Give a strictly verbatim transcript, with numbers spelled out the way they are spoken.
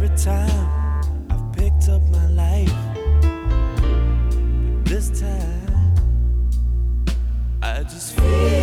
every time I've picked up my life. But this time I just feel